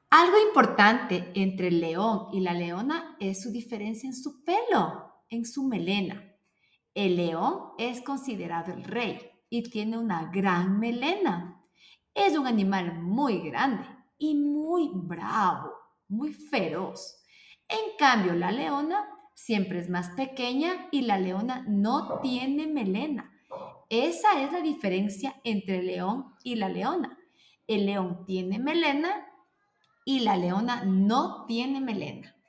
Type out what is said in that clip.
Algo importante entre el león y la leona es su diferencia en su pelo, en su melena. El león es considerado el rey y tiene una gran melena. Es un animal muy grande y muy bravo, muy feroz. En cambio, la leona siempre es más pequeña y la leona no tiene melena. Esa es la diferencia entre el león y la leona. El león tiene melena y la leona no tiene melena.